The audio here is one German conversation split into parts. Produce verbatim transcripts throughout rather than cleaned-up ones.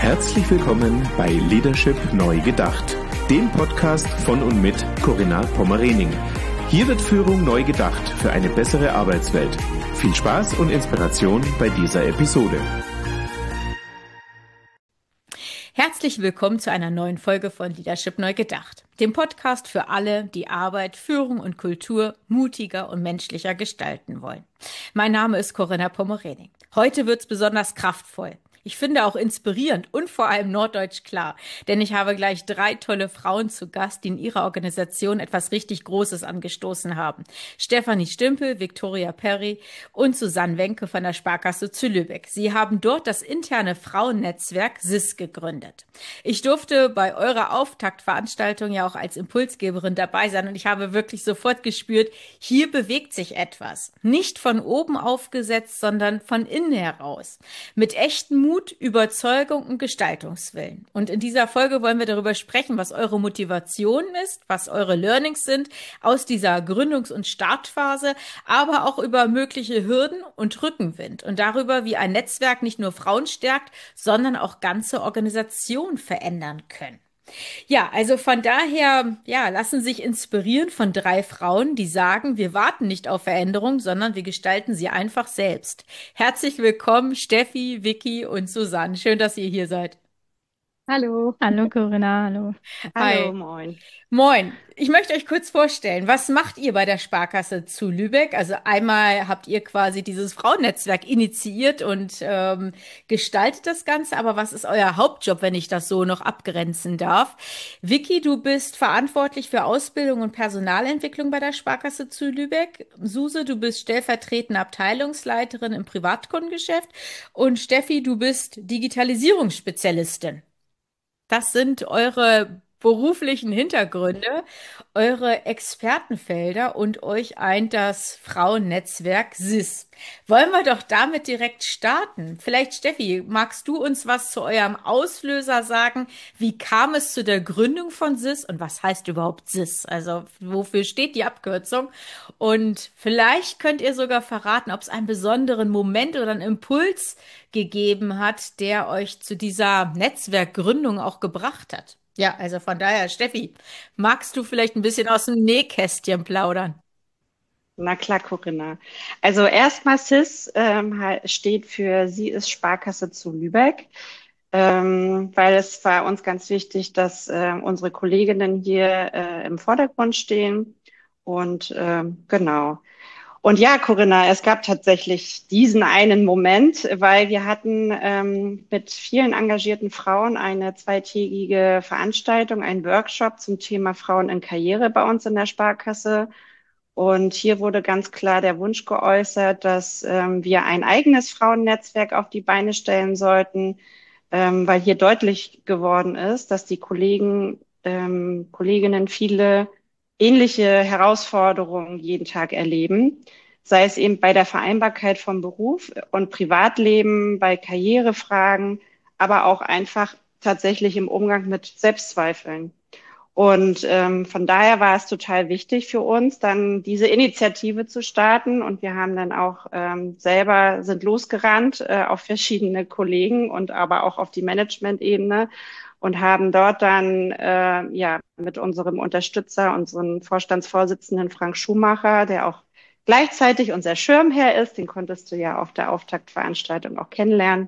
Herzlich willkommen bei Leadership neu gedacht, dem Podcast von und mit Corinna Pommerening. Hier wird Führung neu gedacht für eine bessere Arbeitswelt. Viel Spaß und Inspiration bei dieser Episode. Herzlich willkommen zu einer neuen Folge von Leadership neu gedacht, dem Podcast für alle, die Arbeit, Führung und Kultur mutiger und menschlicher gestalten wollen. Mein Name ist Corinna Pommerening. Heute wird's besonders kraftvoll. Ich finde auch inspirierend und vor allem norddeutsch klar, denn ich habe gleich drei tolle Frauen zu Gast, die in ihrer Organisation etwas richtig Großes angestoßen haben. Stefanie Stümpel, Victoria Perry und Susanne Wenke von der Sparkasse zu Lübeck. Sie haben dort das interne Frauennetzwerk S I S gegründet. Ich durfte bei eurer Auftaktveranstaltung ja auch als Impulsgeberin dabei sein und ich habe wirklich sofort gespürt, hier bewegt sich etwas. Nicht von oben aufgesetzt, sondern von innen heraus. Mit echtem Mut, Überzeugung und Gestaltungswillen. Und in dieser Folge wollen wir darüber sprechen, was eure Motivation ist, was eure Learnings sind aus dieser Gründungs- und Startphase, aber auch über mögliche Hürden und Rückenwind und darüber, wie ein Netzwerk nicht nur Frauen stärkt, sondern auch ganze Organisationen verändern können. Ja, also von daher, ja, lassen sich inspirieren von drei Frauen, die sagen, wir warten nicht auf Veränderung, sondern wir gestalten sie einfach selbst. Herzlich willkommen, Steffi, Vicky und Susanne. Schön, dass ihr hier seid. Hallo. Hallo Corinna, hallo. Hallo, Hi. moin. Moin. Ich möchte euch kurz vorstellen, was macht ihr bei der Sparkasse zu Lübeck? Also einmal habt ihr quasi dieses Frauennetzwerk initiiert und ähm, gestaltet das Ganze, aber was ist euer Hauptjob, wenn ich das so noch abgrenzen darf? Vicky, du bist verantwortlich für Ausbildung und Personalentwicklung bei der Sparkasse zu Lübeck. Suse, du bist stellvertretende Abteilungsleiterin im Privatkundengeschäft und Steffi, du bist Digitalisierungsspezialistin. Das sind eure beruflichen Hintergründe, eure Expertenfelder und euch eint das Frauennetzwerk S I S. Wollen wir doch damit direkt starten? Vielleicht, Steffi, magst du uns was zu eurem Auslöser sagen? Wie kam es zu der Gründung von S I S und was heißt überhaupt S I S? Also wofür steht die Abkürzung? Und vielleicht könnt ihr sogar verraten, ob es einen besonderen Moment oder einen Impuls gegeben hat, der euch zu dieser Netzwerkgründung auch gebracht hat. Ja, also von daher, Steffi, magst du vielleicht ein bisschen aus dem Nähkästchen plaudern? Na klar, Corinna. Also erstmal S I S ähm, halt steht für Sie ist Sparkasse zu Lübeck, ähm, weil es war uns ganz wichtig, dass äh, unsere Kolleginnen hier äh, im Vordergrund stehen. Und ähm, genau. Und ja, Corinna, es gab tatsächlich diesen einen Moment, weil wir hatten ähm, mit vielen engagierten Frauen eine zweitägige Veranstaltung, einen Workshop zum Thema Frauen in Karriere bei uns in der Sparkasse. Und hier wurde ganz klar der Wunsch geäußert, dass ähm, wir ein eigenes Frauennetzwerk auf die Beine stellen sollten, ähm, weil hier deutlich geworden ist, dass die Kollegen, ähm, Kolleginnen viele ähnliche Herausforderungen jeden Tag erleben, sei es eben bei der Vereinbarkeit von Beruf und Privatleben, bei Karrierefragen, aber auch einfach tatsächlich im Umgang mit Selbstzweifeln. Und ähm, von daher war es total wichtig für uns, dann diese Initiative zu starten. Und wir haben dann auch ähm, selber sind losgerannt äh, auf verschiedene Kollegen und aber auch auf die Management-Ebene und haben dort dann äh, ja mit unserem Unterstützer, unserem Vorstandsvorsitzenden Frank Schumacher, der auch gleichzeitig unser Schirmherr ist, den konntest du ja auf der Auftaktveranstaltung auch kennenlernen,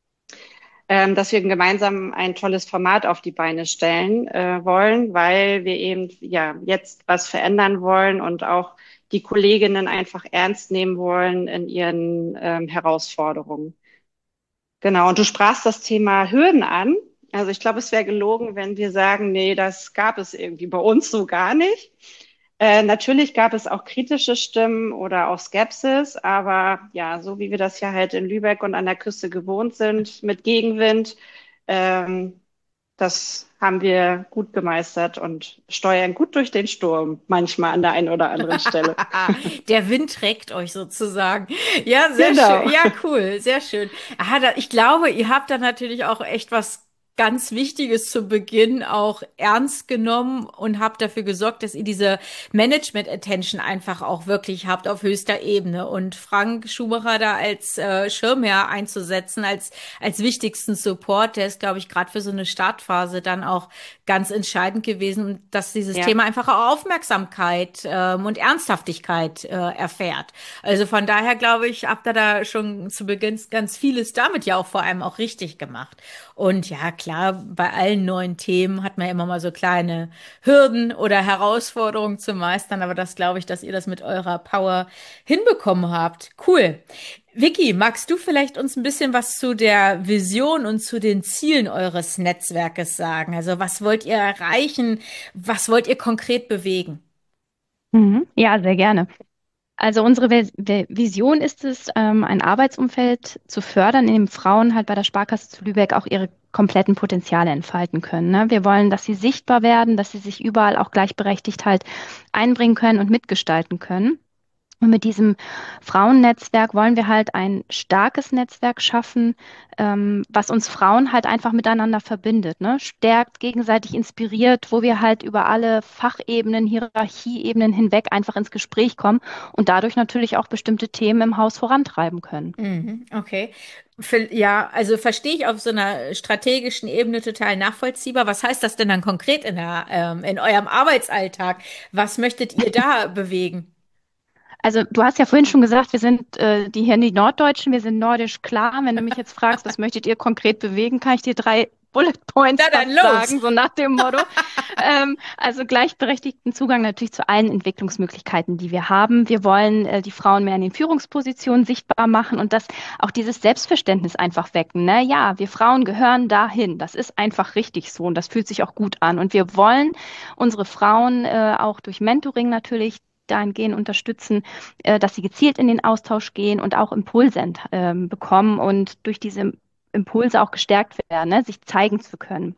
ähm, dass wir gemeinsam ein tolles Format auf die Beine stellen äh, wollen, weil wir eben ja jetzt was verändern wollen und auch die Kolleginnen einfach ernst nehmen wollen in ihren ähm, Herausforderungen. Genau, und du sprachst das Thema Hürden an. Also ich glaube, es wäre gelogen, wenn wir sagen, nee, das gab es irgendwie bei uns so gar nicht. Äh, natürlich gab es auch kritische Stimmen oder auch Skepsis, aber ja, so wie wir das ja halt in Lübeck und an der Küste gewohnt sind mit Gegenwind, ähm, das haben wir gut gemeistert und steuern gut durch den Sturm, manchmal an der einen oder anderen Stelle. Der Wind trägt euch sozusagen. Ja, sehr Genau. schön. Ja, cool, sehr schön. Aha, da, ich glaube, ihr habt da natürlich auch echt was ganz Wichtiges zu Beginn auch ernst genommen und habt dafür gesorgt, dass ihr diese Management-Attention einfach auch wirklich habt auf höchster Ebene. Und Frank Schumacher da als äh, Schirmherr einzusetzen, als, als wichtigsten Support, der ist, glaube ich, gerade für so eine Startphase dann auch ganz entscheidend gewesen, dass dieses Ja. Thema einfach auch Aufmerksamkeit ähm, und Ernsthaftigkeit äh, erfährt. Also von daher, glaube ich, habt ihr da schon zu Beginn ganz vieles damit ja auch vor allem auch richtig gemacht. Und ja, klar, bei allen neuen Themen hat man ja immer mal so kleine Hürden oder Herausforderungen zu meistern, aber das glaube ich, dass ihr das mit eurer Power hinbekommen habt. Cool. Vicky, magst du vielleicht uns ein bisschen was zu der Vision und zu den Zielen eures Netzwerkes sagen? Also was wollt ihr erreichen? Was wollt ihr konkret bewegen? Mhm. Ja, sehr gerne. Also unsere Vis- Vi- Vision ist es, ähm, ein Arbeitsumfeld zu fördern, in dem Frauen halt bei der Sparkasse zu Lübeck auch ihre kompletten Potenziale entfalten können. Ne? Wir wollen, dass sie sichtbar werden, dass sie sich überall auch gleichberechtigt halt einbringen können und mitgestalten können. Und mit diesem Frauennetzwerk wollen wir halt ein starkes Netzwerk schaffen, ähm, was uns Frauen halt einfach miteinander verbindet, ne? Stärkt, gegenseitig inspiriert, wo wir halt über alle Fachebenen, Hierarchieebenen hinweg einfach ins Gespräch kommen und dadurch natürlich auch bestimmte Themen im Haus vorantreiben können. Mhm, okay. Für, ja, also verstehe ich auf so einer strategischen Ebene total nachvollziehbar. Was heißt das denn dann konkret in der, ähm, in eurem Arbeitsalltag? Was möchtet ihr da bewegen? Also du hast ja vorhin schon gesagt, wir sind äh, die hier die Norddeutschen, wir sind nordisch klar. Wenn du mich jetzt fragst, was möchtet ihr konkret bewegen, kann ich dir drei Bullet Points Na dann fast los! sagen, so nach dem Motto. ähm, also gleichberechtigten Zugang natürlich zu allen Entwicklungsmöglichkeiten, die wir haben. Wir wollen äh, die Frauen mehr in den Führungspositionen sichtbar machen und das auch dieses Selbstverständnis einfach wecken. Ne? Ja, wir Frauen gehören dahin. Das ist einfach richtig so und das fühlt sich auch gut an. Und wir wollen unsere Frauen äh, auch durch Mentoring natürlich dahingehend unterstützen, äh, dass sie gezielt in den Austausch gehen und auch Impulse ent- ähm, bekommen und durch diese Impulse auch gestärkt werden, ne, sich zeigen zu können.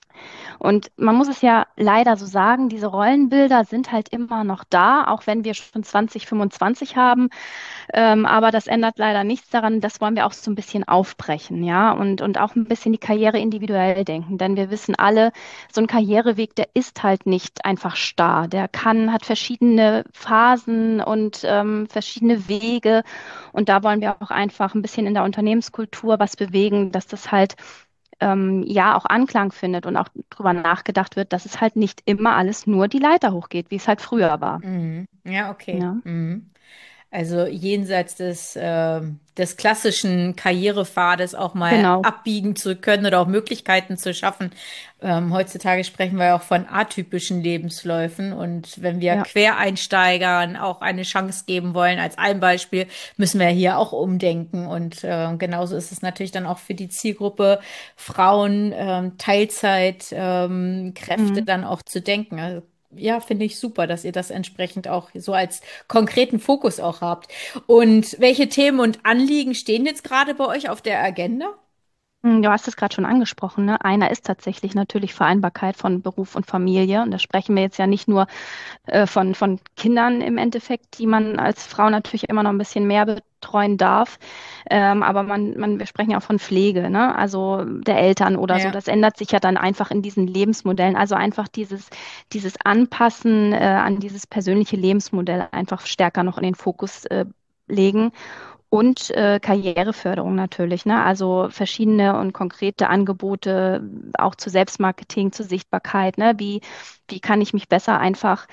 Und man muss es ja leider so sagen, diese Rollenbilder sind halt immer noch da, auch wenn wir schon zwanzig fünfundzwanzig haben. Ähm, aber das ändert leider nichts daran. Das wollen wir auch so ein bisschen aufbrechen, ja, und, und auch ein bisschen die Karriere individuell denken. Denn wir wissen alle, so ein Karriereweg, der ist halt nicht einfach starr. Der kann, hat verschiedene Phasen und ähm, verschiedene Wege. Und da wollen wir auch einfach ein bisschen in der Unternehmenskultur was bewegen, dass das halt ähm, ja auch Anklang findet und auch drüber nachgedacht wird, dass es halt nicht immer alles nur die Leiter hochgeht, wie es halt früher war. Mhm. Ja, okay. Ja, Mhm. Also jenseits des, ähm, des klassischen Karrierepfades auch mal genau. abbiegen zu können oder auch Möglichkeiten zu schaffen. Ähm, heutzutage sprechen wir ja auch von atypischen Lebensläufen. Und wenn wir Ja. Quereinsteigern auch eine Chance geben wollen, als ein Beispiel, müssen wir hier auch umdenken. Und äh, genauso ist es natürlich dann auch für die Zielgruppe Frauen, ähm, Teilzeit, ähm, Kräfte Mhm. dann auch zu denken. Also ja, finde ich super, dass ihr das entsprechend auch so als konkreten Fokus auch habt. Und welche Themen und Anliegen stehen jetzt gerade bei euch auf der Agenda? Hm, Du hast es gerade schon angesprochen, ne? Einer ist tatsächlich natürlich Vereinbarkeit von Beruf und Familie. Und da sprechen wir jetzt ja nicht nur äh, von, von Kindern im Endeffekt, die man als Frau natürlich immer noch ein bisschen mehr betreuen darf. Ähm, aber man, man, wir sprechen ja auch von Pflege, ne? Also der Eltern oder so. Ja. Das ändert sich ja dann einfach in diesen Lebensmodellen. Also einfach dieses, dieses Anpassen äh, an dieses persönliche Lebensmodell einfach stärker noch in den Fokus äh, legen. Und äh, Karriereförderung natürlich, ne? Also verschiedene und konkrete Angebote auch zu Selbstmarketing, zur Sichtbarkeit, ne? Wie, wie kann ich mich besser einfach,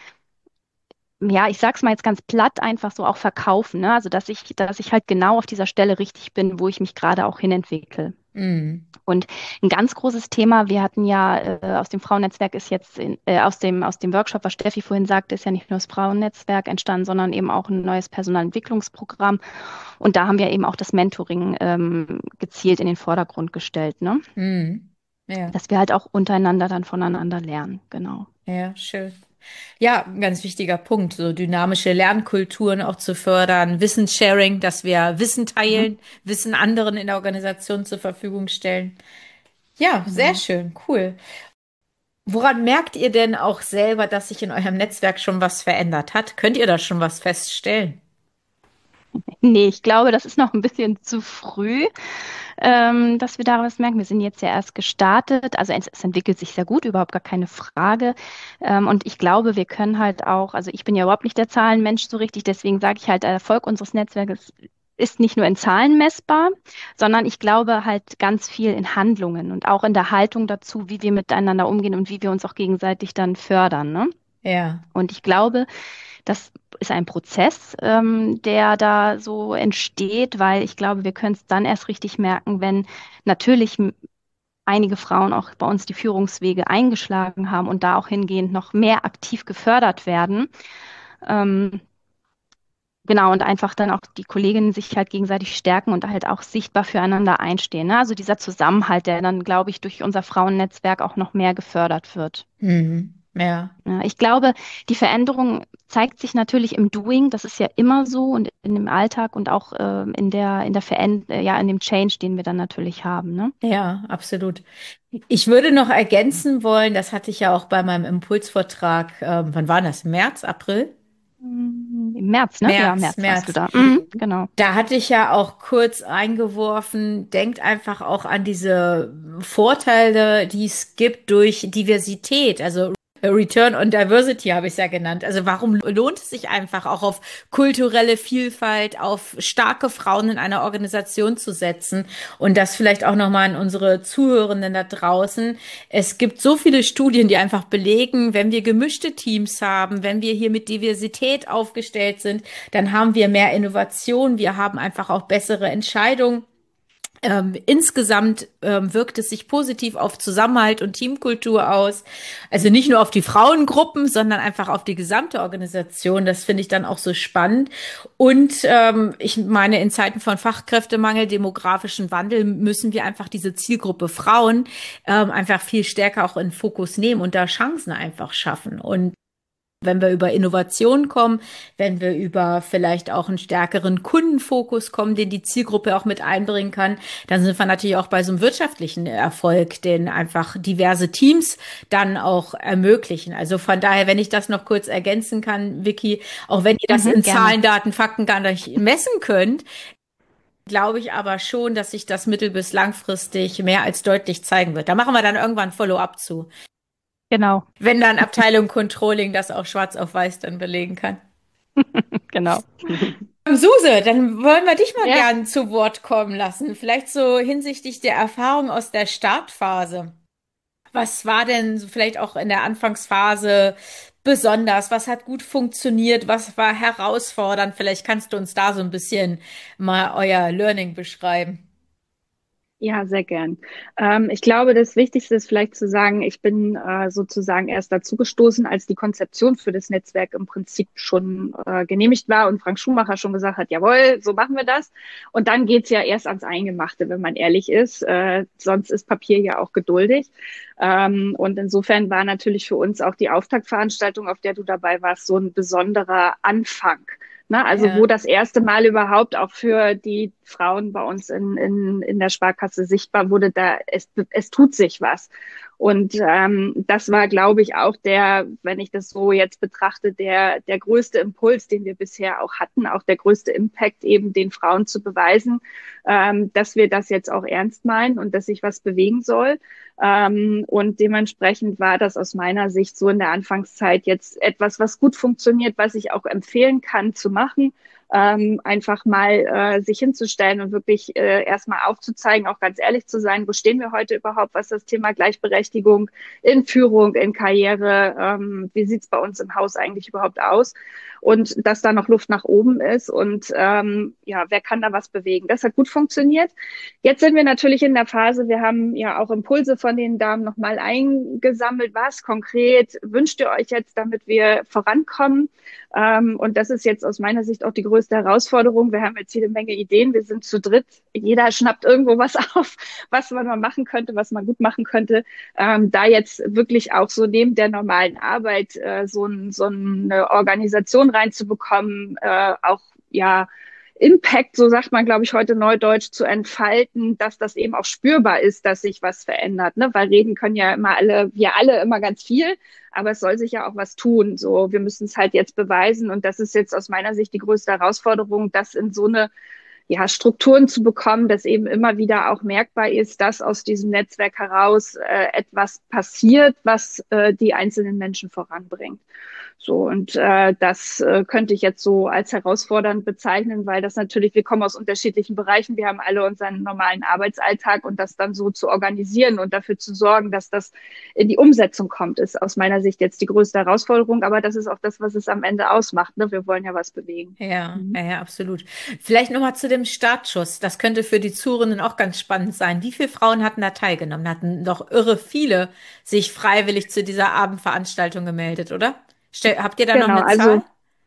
ja, ich sag's mal jetzt ganz platt, einfach so auch verkaufen, ne? Also dass ich, dass ich halt genau auf dieser Stelle richtig bin, wo ich mich gerade auch hinentwickle. Mhm. Und ein ganz großes Thema, wir hatten ja äh, aus dem Frauennetzwerk ist jetzt in, äh, aus dem, aus dem Workshop, was Steffi vorhin sagte, ist ja nicht nur das Frauennetzwerk entstanden, sondern eben auch ein neues Personalentwicklungsprogramm. Und da haben wir eben auch das Mentoring ähm, gezielt in den Vordergrund gestellt, ne? Mhm. Ja, Dass wir halt auch untereinander dann voneinander lernen, genau. ja, schön. Ja, ein ganz wichtiger Punkt, so dynamische Lernkulturen auch zu fördern, Wissenssharing, dass wir Wissen Mhm, teilen, Wissen anderen in der Organisation zur Verfügung stellen. Ja, sehr genau. schön, cool. Woran merkt ihr denn auch selber, dass sich in eurem Netzwerk schon was verändert hat? Könnt ihr da schon was feststellen? Nee, ich glaube, das ist noch ein bisschen zu früh, ähm, dass wir daraus merken. Wir sind jetzt ja erst gestartet. Also es, es entwickelt sich sehr gut, überhaupt gar keine Frage. Ähm, und ich glaube, wir können halt auch, also ich bin ja überhaupt nicht der Zahlenmensch so richtig, deswegen sage ich halt, der Erfolg unseres Netzwerkes ist nicht nur in Zahlen messbar, sondern ich glaube halt ganz viel in Handlungen und auch in der Haltung dazu, wie wir miteinander umgehen und wie wir uns auch gegenseitig dann fördern, ne? Ja. Und ich glaube, das ist ein Prozess, ähm, der da so entsteht, weil ich glaube, wir können es dann erst richtig merken, wenn natürlich m- einige Frauen auch bei uns die Führungswege eingeschlagen haben und da auch hingehend noch mehr aktiv gefördert werden. Ähm, genau, und einfach dann auch die Kolleginnen sich halt gegenseitig stärken und halt auch sichtbar füreinander einstehen. Ne? Also dieser Zusammenhalt, der dann, glaube ich, durch unser Frauennetzwerk auch noch mehr gefördert wird. Mhm. Ja. Ja, ich glaube, die Veränderung zeigt sich natürlich im Doing. Das ist ja immer so und in dem Alltag und auch ähm, in der, in der Veränd äh, ja, in dem Change, den wir dann natürlich haben, ne? Ja, absolut. Ich würde noch ergänzen wollen, das hatte ich ja auch bei meinem Impulsvortrag, ähm, wann war das? März, April? Mm, Im März, ne? Ja, im März, März warst du März. da. Mhm, genau. Da hatte ich ja auch kurz eingeworfen, denkt einfach auch an diese Vorteile, die es gibt durch Diversität. Also Return on Diversity habe ich es ja genannt. Also warum lohnt es sich einfach auch auf kulturelle Vielfalt, auf starke Frauen in einer Organisation zu setzen? Und das vielleicht auch nochmal an unsere Zuhörenden da draußen. Es gibt so viele Studien, die einfach belegen, wenn wir gemischte Teams haben, wenn wir hier mit Diversität aufgestellt sind, dann haben wir mehr Innovation, wir haben einfach auch bessere Entscheidungen. Ähm, insgesamt ähm, wirkt es sich positiv auf Zusammenhalt und Teamkultur aus. Also nicht nur auf die Frauengruppen, sondern einfach auf die gesamte Organisation. Das finde ich dann auch so spannend. Und ähm, ich meine, in Zeiten von Fachkräftemangel, demografischen Wandel müssen wir einfach diese Zielgruppe Frauen ähm, einfach viel stärker auch in den Fokus nehmen und da Chancen einfach schaffen. Und wenn wir über Innovation kommen, wenn wir über vielleicht auch einen stärkeren Kundenfokus kommen, den die Zielgruppe auch mit einbringen kann, dann sind wir natürlich auch bei so einem wirtschaftlichen Erfolg, den einfach diverse Teams dann auch ermöglichen. Also von daher, wenn ich das noch kurz ergänzen kann, Vicky, auch wenn ihr das Mhm, in gerne. Zahlen, Daten, Fakten gar nicht messen könnt, glaube ich aber schon, dass sich das mittel- bis langfristig mehr als deutlich zeigen wird. Da machen wir dann irgendwann ein Follow-up zu. Genau, Wenn dann Abteilung Controlling das auch schwarz auf weiß dann belegen kann. genau. Suse, dann wollen wir dich mal Ja. gern zu Wort kommen lassen. Vielleicht so hinsichtlich der Erfahrung aus der Startphase. Was war denn so vielleicht auch in der Anfangsphase besonders? Was hat gut funktioniert? Was war herausfordernd? Vielleicht kannst du uns da so ein bisschen mal euer Learning beschreiben. Ja, sehr gern. Ähm, ich glaube, das Wichtigste ist vielleicht zu sagen, ich bin äh, sozusagen erst dazu gestoßen, als die Konzeption für das Netzwerk im Prinzip schon äh, genehmigt war und Frank Schumacher schon gesagt hat, jawohl, so machen wir das. Und dann geht's ja erst ans Eingemachte, wenn man ehrlich ist. Äh, sonst ist Papier ja auch geduldig. Ähm, und insofern war natürlich für uns auch die Auftaktveranstaltung, auf der du dabei warst, so ein besonderer Anfang. Ne, also wo Ja, das erste Mal überhaupt auch für die Frauen bei uns in, in, in der Sparkasse sichtbar wurde, da es, es tut sich was. Und ähm, das war, glaube ich, auch der, wenn ich das so jetzt betrachte, der, der größte Impuls, den wir bisher auch hatten, auch der größte Impact, eben den Frauen zu beweisen, ähm, dass wir das jetzt auch ernst meinen und dass sich was bewegen soll. Ähm, und dementsprechend war das aus meiner Sicht so in der Anfangszeit jetzt etwas, was gut funktioniert, was ich auch empfehlen kann zu machen. Ähm, einfach mal äh, sich hinzustellen und wirklich äh, erstmal aufzuzeigen, auch ganz ehrlich zu sein, wo stehen wir heute überhaupt, was das Thema Gleichberechtigung in Führung, in Karriere, ähm, wie sieht's bei uns im Haus eigentlich überhaupt aus? Und dass da noch Luft nach oben ist und ähm, ja, wer kann da was bewegen? Das hat gut funktioniert. Jetzt sind wir natürlich in der Phase, wir haben ja auch Impulse von den Damen nochmal eingesammelt. Was konkret wünscht ihr euch jetzt, damit wir vorankommen? Ähm, und das ist jetzt aus meiner Sicht auch die größte Herausforderung. Wir haben jetzt jede Menge Ideen. Wir sind zu dritt. Jeder schnappt irgendwo was auf, was man mal machen könnte, was man gut machen könnte. Ähm, da jetzt wirklich auch so neben der normalen Arbeit äh, so, ein, so eine Organisation reinzubekommen, äh, auch ja Impact, so sagt man, glaube ich, heute neudeutsch, zu entfalten, dass das eben auch spürbar ist, dass sich was verändert, ne? Weil reden können ja immer alle, wir alle immer ganz viel, aber es soll sich ja auch was tun. So, wir müssen es halt jetzt beweisen und das ist jetzt aus meiner Sicht die größte Herausforderung, das in so eine ja, Strukturen zu bekommen, dass eben immer wieder auch merkbar ist, dass aus diesem Netzwerk heraus äh, etwas passiert, was äh, die einzelnen Menschen voranbringt. So, und äh, das äh, könnte ich jetzt so als herausfordernd bezeichnen, weil das natürlich, wir kommen aus unterschiedlichen Bereichen, wir haben alle unseren normalen Arbeitsalltag und das dann so zu organisieren und dafür zu sorgen, dass das in die Umsetzung kommt, ist aus meiner Sicht jetzt die größte Herausforderung, aber das ist auch das, was es am Ende ausmacht. Ne? Wir wollen ja was bewegen. Ja, Mhm. ja, ja, absolut. Vielleicht nochmal zu dem Startschuss. Das könnte für die Zuhörenden auch ganz spannend sein. Wie viele Frauen hatten da teilgenommen? Da hatten doch irre viele sich freiwillig zu dieser Abendveranstaltung gemeldet, oder? Stell, habt ihr da noch Genau, eine also Zahl?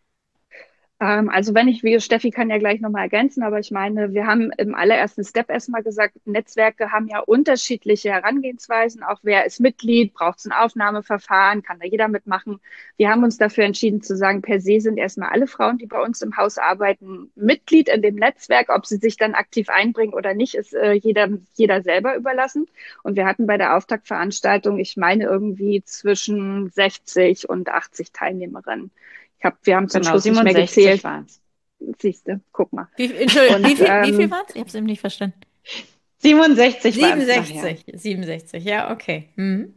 Ähm, also wenn ich, wie Steffi kann ja gleich nochmal ergänzen, aber ich meine, wir haben im allerersten Step erstmal gesagt, Netzwerke haben ja unterschiedliche Herangehensweisen. Auch wer ist Mitglied, braucht es ein Aufnahmeverfahren, kann da jeder mitmachen. Wir haben uns dafür entschieden zu sagen, per se sind erstmal alle Frauen, die bei uns im Haus arbeiten, Mitglied in dem Netzwerk. Ob sie sich dann aktiv einbringen oder nicht, ist äh, jeder, jeder selber überlassen. Und wir hatten bei der Auftaktveranstaltung, ich meine, irgendwie zwischen sechzig und achtzig Teilnehmerinnen. Ich hab, wir haben zum Genau, Schluss nicht mehr siebenundsechzig gezählt. waren es. Siehste, guck mal. Wie, Entschuldigung, wie Und viel, wie viel ähm, waren es? Ich habe es eben nicht verstanden. siebenundsechzig waren es nachher. siebenundsechzig, siebenundsechzig, ja, okay. Mhm.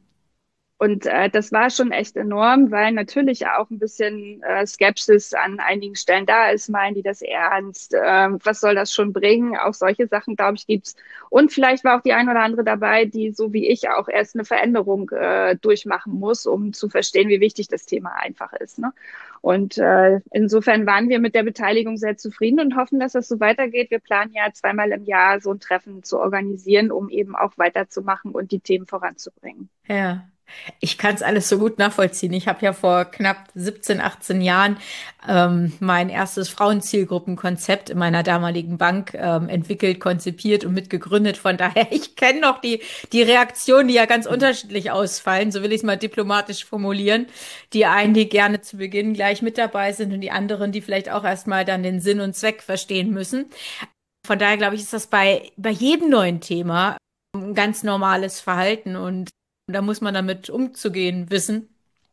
Und äh, das war schon echt enorm, weil natürlich auch ein bisschen äh, Skepsis an einigen Stellen da ist. Meinen die das ernst? Äh, was soll das schon bringen? Auch solche Sachen, glaube ich, gibt's. Und vielleicht war auch die ein oder andere dabei, die so wie ich auch erst eine Veränderung äh, durchmachen muss, um zu verstehen, wie wichtig das Thema einfach ist. Ne? Und äh, insofern waren wir mit der Beteiligung sehr zufrieden und hoffen, dass das so weitergeht. Wir planen ja zweimal im Jahr so ein Treffen zu organisieren, um eben auch weiterzumachen und die Themen voranzubringen. Ja. Ich kann es alles so gut nachvollziehen. Ich habe ja vor knapp siebzehn, achtzehn Jahren ähm, mein erstes Frauenzielgruppenkonzept in meiner damaligen Bank ähm, entwickelt, konzipiert und mitgegründet. Von daher, ich kenne noch die, die Reaktionen, die ja ganz unterschiedlich ausfallen, so will ich es mal diplomatisch formulieren. Die einen, die gerne zu Beginn gleich mit dabei sind und die anderen, die vielleicht auch erstmal dann den Sinn und Zweck verstehen müssen. Von daher, glaube ich, ist das bei, bei jedem neuen Thema ein ganz normales Verhalten und da muss man damit umzugehen wissen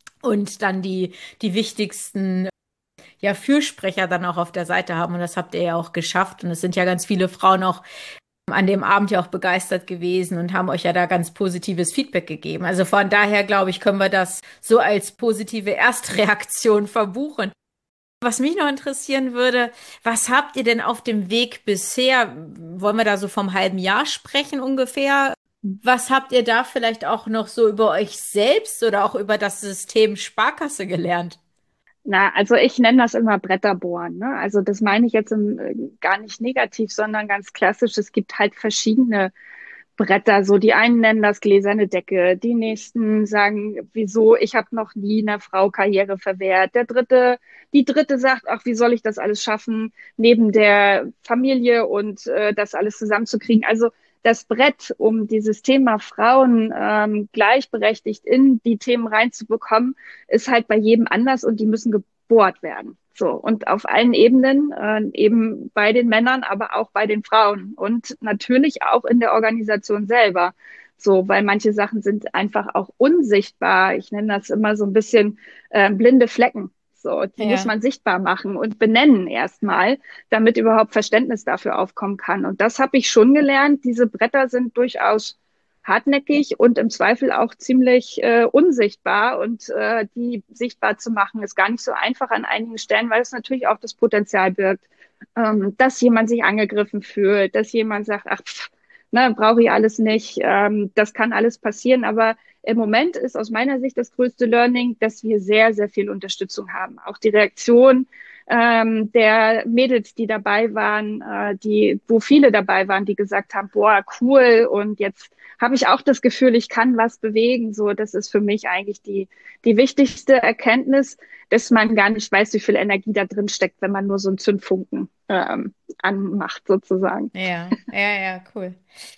und dann die, die wichtigsten ja, Fürsprecher dann auch auf der Seite haben. Und das habt ihr ja auch geschafft. Und es sind ja ganz viele Frauen auch an dem Abend ja auch begeistert gewesen und haben euch ja da ganz positives Feedback gegeben. Also von daher, glaube ich, können wir das so als positive Erstreaktion verbuchen. Was mich noch interessieren würde, was habt ihr denn auf dem Weg bisher? Wollen wir da so vom halben Jahr sprechen ungefähr? Was habt ihr da vielleicht auch noch so über euch selbst oder auch über das System Sparkasse gelernt? Na, also ich nenne das immer Bretterbohren, ne? Also das meine ich jetzt im, äh, gar nicht negativ, sondern ganz klassisch. Es gibt halt verschiedene Bretter. So die einen nennen das gläserne Decke, die nächsten sagen, wieso, ich habe noch nie einer Frau Karriere verwehrt. Der dritte, die dritte sagt, ach, wie soll ich das alles schaffen, neben der Familie und äh, das alles zusammenzukriegen. Also das Brett, um dieses Thema Frauen ähm, gleichberechtigt in die Themen reinzubekommen, ist halt bei jedem anders und die müssen gebohrt werden. So, und auf allen Ebenen, äh, eben bei den Männern, aber auch bei den Frauen und natürlich auch in der Organisation selber. So, weil manche Sachen sind einfach auch unsichtbar. Ich nenne das immer so ein bisschen äh, blinde Flecken. So, die muss Ja. man sichtbar machen und benennen erstmal, damit überhaupt Verständnis dafür aufkommen kann. Und das habe ich schon gelernt. Diese Bretter sind durchaus hartnäckig und im Zweifel auch ziemlich äh, unsichtbar. Und äh, die sichtbar zu machen, ist gar nicht so einfach an einigen Stellen, weil es natürlich auch das Potenzial birgt, ähm, dass jemand sich angegriffen fühlt, dass jemand sagt, ach, pff, ne, brauche ich alles nicht. Ähm, das kann alles passieren, aber im Moment ist aus meiner Sicht das größte Learning, dass wir sehr, sehr viel Unterstützung haben. Auch die Reaktion ähm, der Mädels, die dabei waren, äh, die, wo viele dabei waren, die gesagt haben, boah, cool, und jetzt habe ich auch das Gefühl, ich kann was bewegen. So, das ist für mich eigentlich die, die wichtigste Erkenntnis, dass man gar nicht weiß, wie viel Energie da drin steckt, wenn man nur so einen Zündfunken ähm, anmacht, sozusagen. Ja, ja, ja, cool.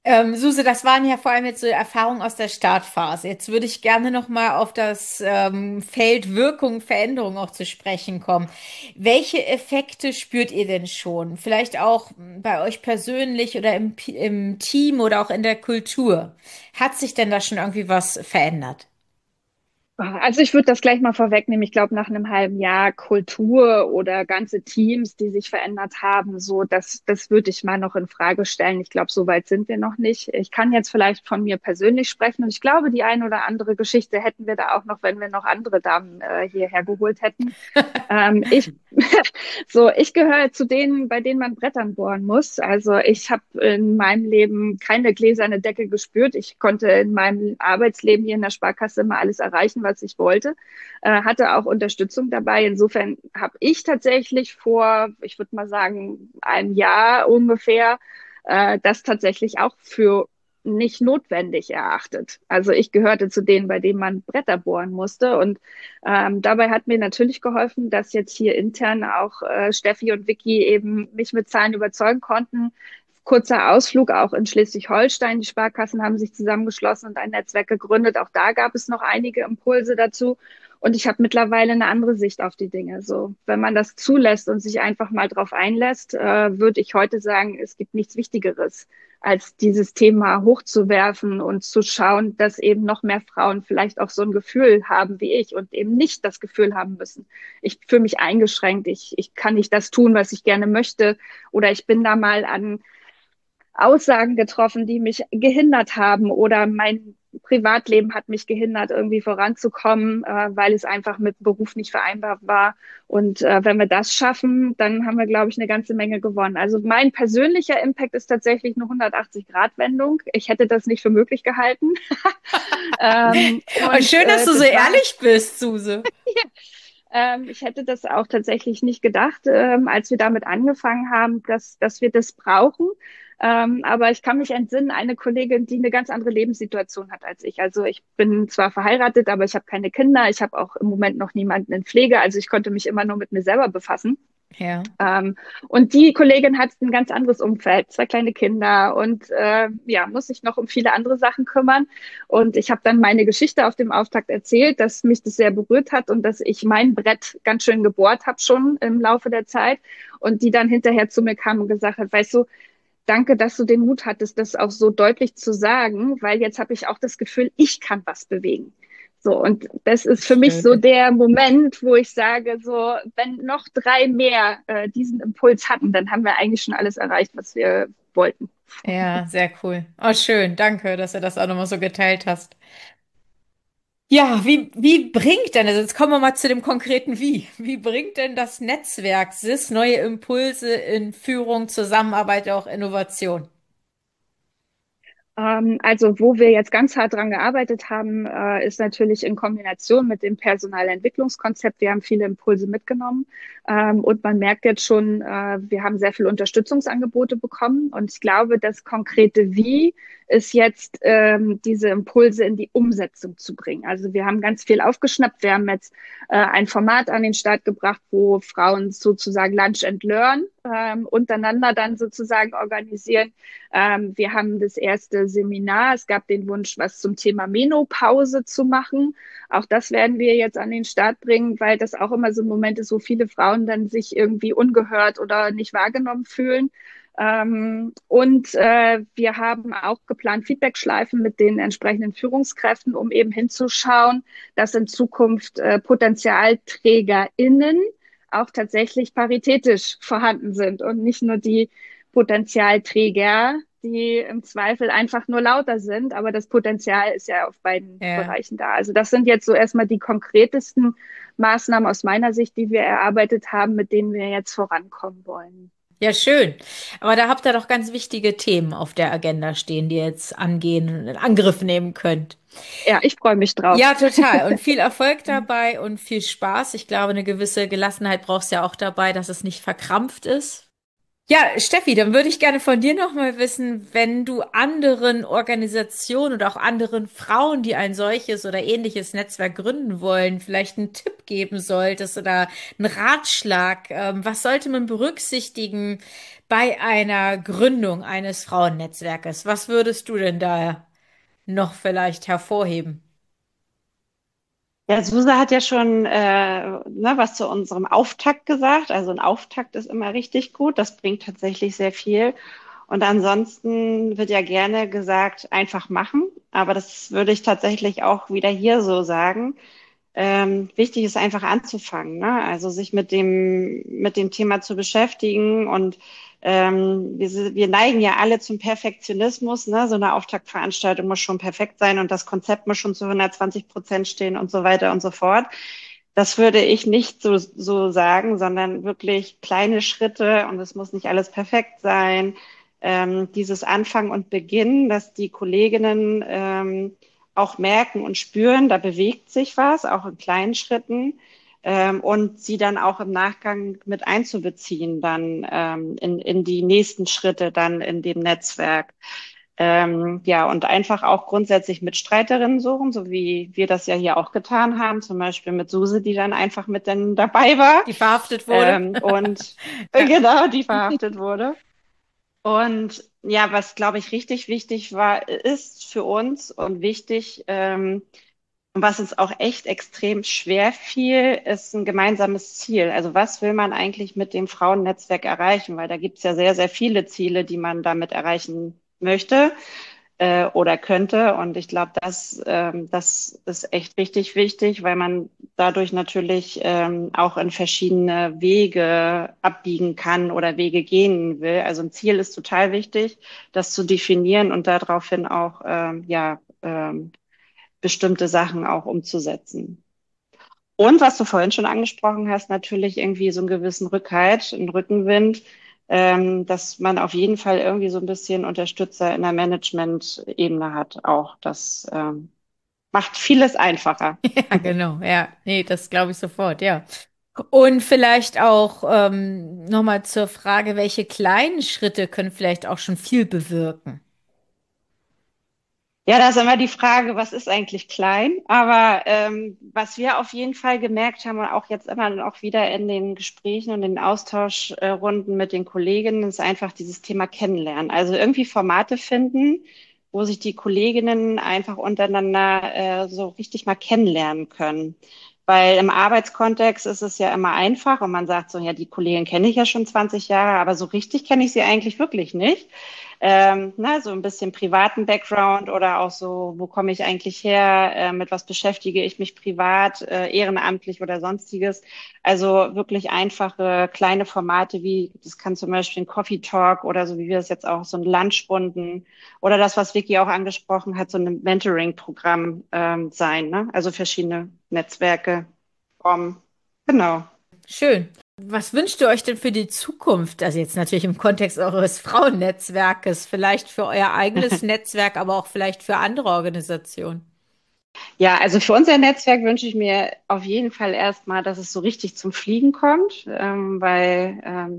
Ähm, Suse, das waren ja vor allem jetzt so Erfahrungen aus der Startphase. Jetzt würde ich gerne noch mal auf das ähm, Feld Wirkung, Veränderung auch zu sprechen kommen. Welche Effekte spürt ihr denn schon? Vielleicht auch m, bei euch persönlich oder im, Pi- im Team oder auch in der Kultur. Hat sich denn da schon irgendwie was verändert? Also ich würde das gleich mal vorwegnehmen. Ich glaube, nach einem halben Jahr Kultur oder ganze Teams, die sich verändert haben, so das, das würde ich mal noch in Frage stellen. Ich glaube, so weit sind wir noch nicht. Ich kann jetzt vielleicht von mir persönlich sprechen und ich glaube, die ein oder andere Geschichte hätten wir da auch noch, wenn wir noch andere Damen äh, hierher geholt hätten. Ähm, ich, so, ich gehöre zu denen, bei denen man Brettern bohren muss. Also ich habe in meinem Leben keine gläserne Decke gespürt. Ich konnte in meinem Arbeitsleben hier in der Sparkasse immer alles erreichen, was ich wollte. Äh, hatte auch Unterstützung dabei. Insofern habe ich tatsächlich vor, ich würde mal sagen, einem Jahr ungefähr, äh, das tatsächlich auch für nicht notwendig erachtet. Also ich gehörte zu denen, bei denen man Bretter bohren musste. Und ähm, dabei hat mir natürlich geholfen, dass jetzt hier intern auch äh, Steffi und Vicky eben mich mit Zahlen überzeugen konnten. Kurzer Ausflug auch in Schleswig-Holstein. Die Sparkassen haben sich zusammengeschlossen und ein Netzwerk gegründet. Auch da gab es noch einige Impulse dazu. Und ich habe mittlerweile eine andere Sicht auf die Dinge. So, wenn man das zulässt und sich einfach mal drauf einlässt, äh, würde ich heute sagen, es gibt nichts Wichtigeres, als dieses Thema hochzuwerfen und zu schauen, dass eben noch mehr Frauen vielleicht auch so ein Gefühl haben wie ich und eben nicht das Gefühl haben müssen, ich fühle mich eingeschränkt, ich, ich kann nicht das tun, was ich gerne möchte, oder ich bin da mal an Aussagen getroffen, die mich gehindert haben, oder mein Privatleben hat mich gehindert, irgendwie voranzukommen, äh, weil es einfach mit Beruf nicht vereinbar war. Und äh, wenn wir das schaffen, dann haben wir, glaube ich, eine ganze Menge gewonnen. Also mein persönlicher Impact ist tatsächlich eine hundertachtzig-Grad-Wendung. Ich hätte das nicht für möglich gehalten. ähm, Und und schön, dass äh, du so das war ehrlich bist, Suse. ähm, ich hätte das auch tatsächlich nicht gedacht, ähm, als wir damit angefangen haben, dass, dass wir das brauchen. Ähm, aber ich kann mich entsinnen, eine Kollegin, die eine ganz andere Lebenssituation hat als ich. Also ich bin zwar verheiratet, aber ich habe keine Kinder. Ich habe auch im Moment noch niemanden in Pflege. Also ich konnte mich immer nur mit mir selber befassen. Ja. Ähm, und die Kollegin hat ein ganz anderes Umfeld, zwei kleine Kinder und äh, ja, muss sich noch um viele andere Sachen kümmern. Und ich habe dann meine Geschichte auf dem Auftakt erzählt, dass mich das sehr berührt hat und dass ich mein Brett ganz schön gebohrt habe schon im Laufe der Zeit. Und die dann hinterher zu mir kam und gesagt hat, weißt du, danke, dass du den Mut hattest, das auch so deutlich zu sagen, weil jetzt habe ich auch das Gefühl, ich kann was bewegen. So, und das ist für mich so Schön. der Moment, wo ich sage, so, wenn noch drei mehr äh, diesen Impuls hatten, dann haben wir eigentlich schon alles erreicht, was wir wollten. Ja, sehr cool. Oh, schön. Danke, dass du das auch nochmal so geteilt hast. Ja, wie, wie bringt denn, also jetzt kommen wir mal zu dem konkreten Wie. Wie bringt denn das Netzwerk S I S neue Impulse in Führung, Zusammenarbeit, auch Innovation? Ähm, also wo wir jetzt ganz hart dran gearbeitet haben, äh, ist natürlich in Kombination mit dem Personalentwicklungskonzept. Wir haben viele Impulse mitgenommen ähm, und man merkt jetzt schon, äh, wir haben sehr viele Unterstützungsangebote bekommen und ich glaube, das konkrete Wie ist jetzt ähm, diese Impulse in die Umsetzung zu bringen. Also wir haben ganz viel aufgeschnappt. Wir haben jetzt äh, ein Format an den Start gebracht, wo Frauen sozusagen Lunch and Learn ähm, untereinander dann sozusagen organisieren. Ähm, wir haben das erste Seminar. Es gab den Wunsch, was zum Thema Menopause zu machen. Auch das werden wir jetzt an den Start bringen, weil das auch immer so ein Moment ist, wo viele Frauen dann sich irgendwie ungehört oder nicht wahrgenommen fühlen. Ähm, und äh, wir haben auch geplant Feedbackschleifen mit den entsprechenden Führungskräften, um eben hinzuschauen, dass in Zukunft äh, PotenzialträgerInnen auch tatsächlich paritätisch vorhanden sind und nicht nur die Potenzialträger, die im Zweifel einfach nur lauter sind, aber das Potenzial ist ja auf beiden Ja. Bereichen da. Also das sind jetzt so erstmal die konkretesten Maßnahmen aus meiner Sicht, die wir erarbeitet haben, mit denen wir jetzt vorankommen wollen. Ja, schön. Aber da habt ihr doch ganz wichtige Themen auf der Agenda stehen, die ihr jetzt angehen und in Angriff nehmen könnt. Ja, ich freue mich drauf. Ja, total. Und viel Erfolg dabei und viel Spaß. Ich glaube, eine gewisse Gelassenheit brauchst du ja auch dabei, dass es nicht verkrampft ist. Ja, Steffi, dann würde ich gerne von dir nochmal wissen, wenn du anderen Organisationen oder auch anderen Frauen, die ein solches oder ähnliches Netzwerk gründen wollen, vielleicht einen Tipp geben solltest oder einen Ratschlag. Ähm, was sollte man berücksichtigen Bei einer Gründung eines Frauennetzwerkes, was würdest du denn da noch vielleicht hervorheben? Ja, Suse hat ja schon äh, ne, was zu unserem Auftakt gesagt. Also ein Auftakt ist immer richtig gut. Das bringt tatsächlich sehr viel. Und ansonsten wird ja gerne gesagt, einfach machen. Aber das würde ich tatsächlich auch wieder hier so sagen. Ähm, wichtig ist einfach anzufangen, ne? Also sich mit dem, mit dem Thema zu beschäftigen und ähm, wir, si- wir neigen ja alle zum Perfektionismus, ne? So eine Auftaktveranstaltung muss schon perfekt sein und das Konzept muss schon zu hundertzwanzig Prozent stehen und so weiter und so fort. Das würde ich nicht so, so sagen, sondern wirklich kleine Schritte und es muss nicht alles perfekt sein. Ähm, dieses Anfangen und Beginnen, dass die Kolleginnen ähm, auch merken und spüren, da bewegt sich was, auch in kleinen Schritten, ähm, und sie dann auch im Nachgang mit einzubeziehen, dann ähm, in, in die nächsten Schritte dann in dem Netzwerk. Ähm, ja, und einfach auch grundsätzlich Mitstreiterinnen suchen, so wie wir das ja hier auch getan haben, zum Beispiel mit Suse, die dann einfach mit dann dabei war. Die verhaftet wurde? Ähm, und äh, Ja. genau, die verhaftet wurde. Und ja, was glaube ich richtig wichtig war, ist für uns und wichtig, ähm, und was uns auch echt extrem schwer fiel, ist ein gemeinsames Ziel. Also was will man eigentlich mit dem Frauennetzwerk erreichen? Weil da gibt es ja sehr, sehr viele Ziele, die man damit erreichen möchte äh, oder könnte. Und ich glaube, das, ähm, das ist echt richtig wichtig, weil man dadurch natürlich ähm, auch in verschiedene Wege abbiegen kann oder Wege gehen will. Also ein Ziel ist total wichtig, das zu definieren und daraufhin auch ähm, ja ähm, bestimmte Sachen auch umzusetzen. Und was du vorhin schon angesprochen hast, natürlich irgendwie so einen gewissen Rückhalt, einen Rückenwind, ähm, dass man auf jeden Fall irgendwie so ein bisschen Unterstützer in der Management-Ebene hat. Auch das ähm, macht vieles einfacher. Ja, genau. Ja, nee, das glaube ich sofort, ja. Und vielleicht auch ähm, nochmal zur Frage, welche kleinen Schritte können vielleicht auch schon viel bewirken? Ja, da ist immer die Frage, was ist eigentlich klein? Aber ähm, was wir auf jeden Fall gemerkt haben und auch jetzt immer noch wieder in den Gesprächen und den Austauschrunden mit den Kolleginnen, ist einfach dieses Thema Kennenlernen. Also irgendwie Formate finden, wo sich die Kolleginnen einfach untereinander äh, so richtig mal kennenlernen können. Weil im Arbeitskontext ist es ja immer einfach und man sagt so, ja, die Kollegin kenne ich ja schon zwanzig Jahre, aber so richtig kenne ich sie eigentlich wirklich nicht. Ähm, na, so ein bisschen privaten Background oder auch so, wo komme ich eigentlich her, äh, mit was beschäftige ich mich privat, äh, ehrenamtlich oder sonstiges. Also wirklich einfache kleine Formate wie, das kann zum Beispiel ein Coffee Talk oder so wie wir das jetzt auch, so ein Lunchrunden oder das, was Vicky auch angesprochen hat, so ein Mentoring-Programm ähm, sein, ne? Also verschiedene Netzwerke. Um, genau. Schön. Was wünscht ihr euch denn für die Zukunft? Also jetzt natürlich im Kontext eures Frauennetzwerkes, vielleicht für euer eigenes Netzwerk, aber auch vielleicht für andere Organisationen. Ja, also für unser Netzwerk wünsche ich mir auf jeden Fall erstmal, dass es so richtig zum Fliegen kommt, ähm, weil, ähm,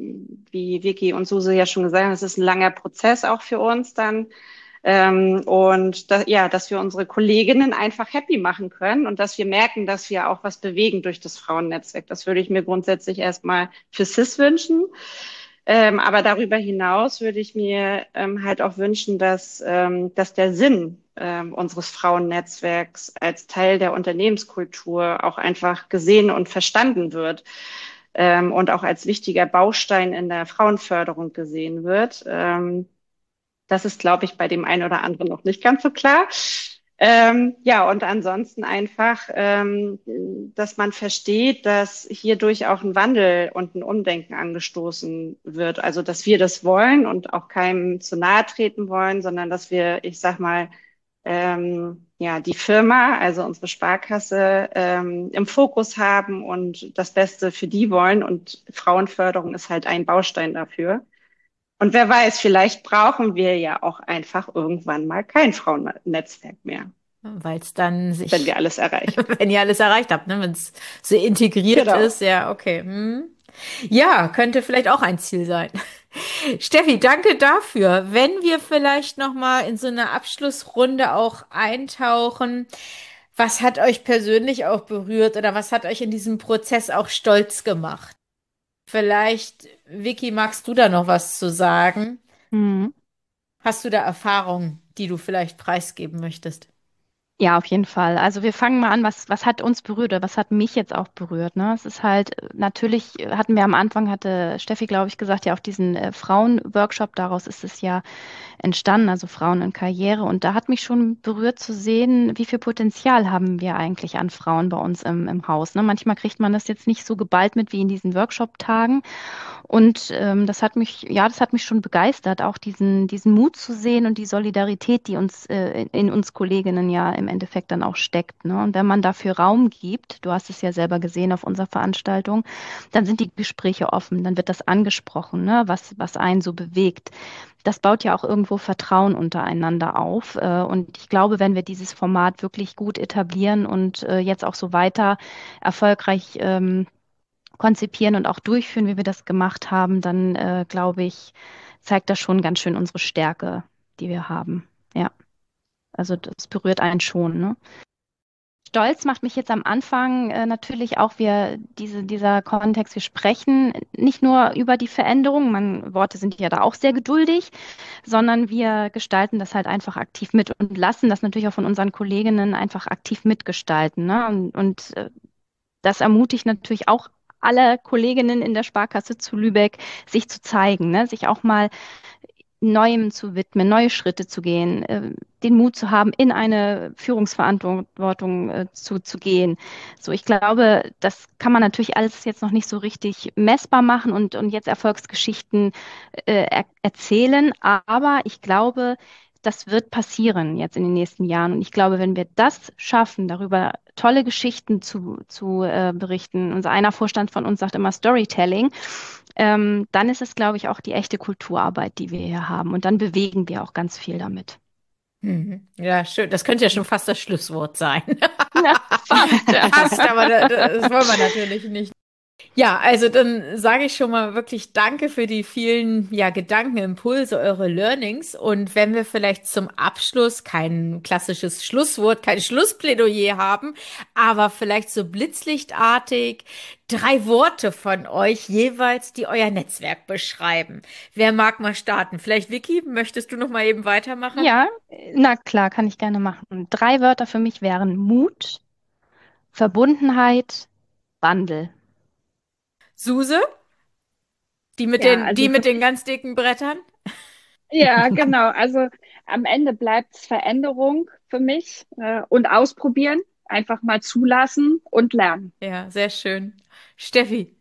wie Vicky und Suse ja schon gesagt haben, es ist ein langer Prozess auch für uns dann. Ähm, und da, ja, dass wir unsere Kolleginnen einfach happy machen können und dass wir merken, dass wir auch was bewegen durch das Frauennetzwerk. Das würde ich mir grundsätzlich erstmal für C I S wünschen. Ähm, aber darüber hinaus würde ich mir ähm, halt auch wünschen, dass, ähm, dass der Sinn ähm, unseres Frauennetzwerks als Teil der Unternehmenskultur auch einfach gesehen und verstanden wird ähm, und auch als wichtiger Baustein in der Frauenförderung gesehen wird. Ähm, das ist, glaube ich, bei dem einen oder anderen noch nicht ganz so klar. Ähm, ja, und ansonsten einfach, ähm, dass man versteht, dass hierdurch auch ein Wandel und ein Umdenken angestoßen wird. Also, dass wir das wollen und auch keinem zu nahe treten wollen, sondern dass wir, ich sag mal, ähm, ja, die Firma, also unsere Sparkasse, ähm, im Fokus haben und das Beste für die wollen. Und Frauenförderung ist halt ein Baustein dafür. Und wer weiß, vielleicht brauchen wir ja auch einfach irgendwann mal kein Frauennetzwerk mehr, Weil es dann wenn wir sich, alles erreicht haben. wenn ihr alles erreicht habt, ne? Wenn es so integriert Genau. ist, ja, okay. Hm. Ja, könnte vielleicht auch ein Ziel sein. Steffi, danke dafür. Wenn wir vielleicht noch mal in so eine Abschlussrunde auch eintauchen, was hat euch persönlich auch berührt oder was hat euch in diesem Prozess auch stolz gemacht? Vielleicht, Vicky, magst du da noch was zu sagen? Mhm. Hast du da Erfahrungen, die du vielleicht preisgeben möchtest? Ja, auf jeden Fall. Also wir fangen mal an, was, was hat uns berührt oder was hat mich jetzt auch berührt, ne? Es ist halt, äh, natürlich äh, hatten wir am Anfang, hatte Steffi, glaube ich, gesagt, ja auch diesen äh, Frauenworkshop, daraus ist es ja entstanden, also Frauen in Karriere. Und da hat mich schon berührt zu sehen, wie viel Potenzial haben wir eigentlich an Frauen bei uns im, im Haus, ne? Manchmal kriegt man das jetzt nicht so geballt mit wie in diesen Workshop-Tagen. Und ähm, das hat mich, ja, das hat mich schon begeistert, auch diesen, diesen Mut zu sehen und die Solidarität, die uns äh, in, in uns Kolleginnen ja im Endeffekt dann auch steckt, ne? Und wenn man dafür Raum gibt, du hast es ja selber gesehen auf unserer Veranstaltung, dann sind die Gespräche offen, dann wird das angesprochen, ne? Was, was einen so bewegt. Das baut ja auch irgendwo Vertrauen untereinander auf. Äh, Und ich glaube, wenn wir dieses Format wirklich gut etablieren und äh, jetzt auch so weiter erfolgreich ähm, konzipieren und auch durchführen, wie wir das gemacht haben, dann äh, glaube ich, zeigt das schon ganz schön unsere Stärke, die wir haben. Ja, also das berührt einen schon, ne? Stolz macht mich jetzt am Anfang äh, natürlich auch wir diese, dieser Kontext, wir sprechen nicht nur über die Veränderung, man, Worte sind ja da auch sehr geduldig, sondern wir gestalten das halt einfach aktiv mit und lassen das natürlich auch von unseren Kolleginnen einfach aktiv mitgestalten, ne? Und, und äh, das ermutigt natürlich auch alle Kolleginnen in der Sparkasse zu Lübeck, sich zu zeigen, ne? Sich auch mal Neuem zu widmen, neue Schritte zu gehen, äh, den Mut zu haben, in eine Führungsverantwortung äh, zu, zu gehen. So, ich glaube, das kann man natürlich alles jetzt noch nicht so richtig messbar machen und, und jetzt Erfolgsgeschichten äh, er erzählen, aber ich glaube, das wird passieren jetzt in den nächsten Jahren. Und ich glaube, wenn wir das schaffen, darüber tolle Geschichten zu, zu äh, berichten, unser einer Vorstand von uns sagt immer Storytelling, ähm, dann ist es, glaube ich, auch die echte Kulturarbeit, die wir hier haben. Und dann bewegen wir auch ganz viel damit. Mhm. Ja, schön. Das könnte ja schon fast das Schlusswort sein. Ja, fast. Fast, aber das, das wollen wir natürlich nicht. Ja, also dann sage ich schon mal wirklich Danke für die vielen, ja, Gedanken, Impulse, eure Learnings. Und wenn wir vielleicht zum Abschluss kein klassisches Schlusswort, kein Schlussplädoyer haben, aber vielleicht so blitzlichtartig drei Worte von euch jeweils, die euer Netzwerk beschreiben. Wer mag mal starten? Vielleicht Vicky, möchtest du noch mal eben weitermachen? Ja, na klar, kann ich gerne machen. Drei Wörter für mich wären Mut, Verbundenheit, Wandel. Suse, die mit Ja, den, also die für mit den mich, ganz dicken Brettern? ja, genau. Also am Ende bleibt es Veränderung für mich äh, und ausprobieren, einfach mal zulassen und lernen. Ja, sehr schön. Steffi.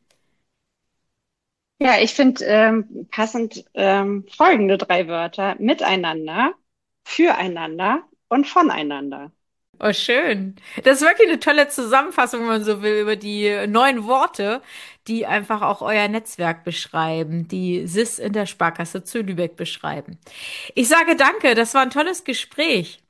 Ja, ich finde ähm, passend ähm, folgende drei Wörter: miteinander, füreinander und voneinander. Oh, schön. Das ist wirklich eine tolle Zusammenfassung, wenn man so will, über die neun Worte, die einfach auch euer Netzwerk beschreiben, die S I S in der Sparkasse zu Lübeck beschreiben. Ich sage danke, das war ein tolles Gespräch.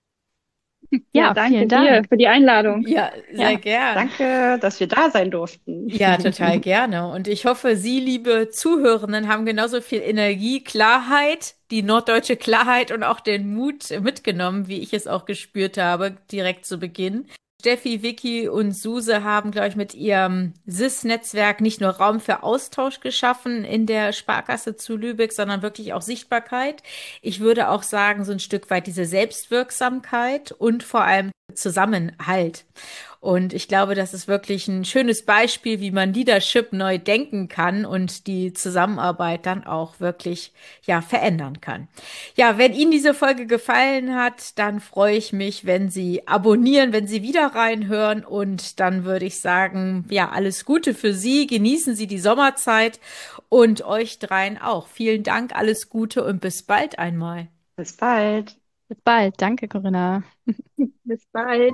Ja, Ja, vielen danke dir Dank. für die Einladung. Ja, sehr Ja, gern. Danke, dass wir da sein durften. Ja, total gerne. Und ich hoffe, Sie, liebe Zuhörenden, haben genauso viel Energie, Klarheit, die norddeutsche Klarheit und auch den Mut mitgenommen, wie ich es auch gespürt habe, direkt zu Beginn. Steffi, Vicky und Suse haben, glaube ich, mit ihrem S I S-Netzwerk nicht nur Raum für Austausch geschaffen in der Sparkasse zu Lübeck, sondern wirklich auch Sichtbarkeit. Ich würde auch sagen, so ein Stück weit diese Selbstwirksamkeit und vor allem Zusammenhalt. Und ich glaube, das ist wirklich ein schönes Beispiel, wie man Leadership neu denken kann und die Zusammenarbeit dann auch wirklich, ja, verändern kann. Ja, wenn Ihnen diese Folge gefallen hat, dann freue ich mich, wenn Sie abonnieren, wenn Sie wieder reinhören, und dann würde ich sagen, ja, alles Gute für Sie, genießen Sie die Sommerzeit und euch dreien auch. Vielen Dank, alles Gute und bis bald einmal. Bis bald. bis bald. Danke, Corinna. Bis bald.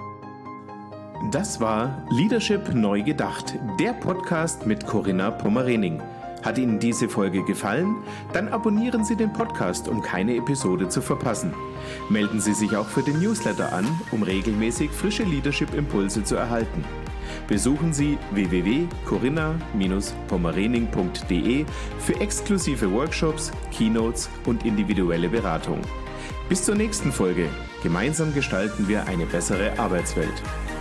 Das war Leadership neu gedacht, der Podcast mit Corinna Pommerening. Hat Ihnen diese Folge gefallen? Dann abonnieren Sie den Podcast, um keine Episode zu verpassen. Melden Sie sich auch für den Newsletter an, um regelmäßig frische Leadership-Impulse zu erhalten. Besuchen Sie w w w punkt corinna Bindestrich pommerening punkt d e für exklusive Workshops, Keynotes und individuelle Beratung. Bis zur nächsten Folge. Gemeinsam gestalten wir eine bessere Arbeitswelt.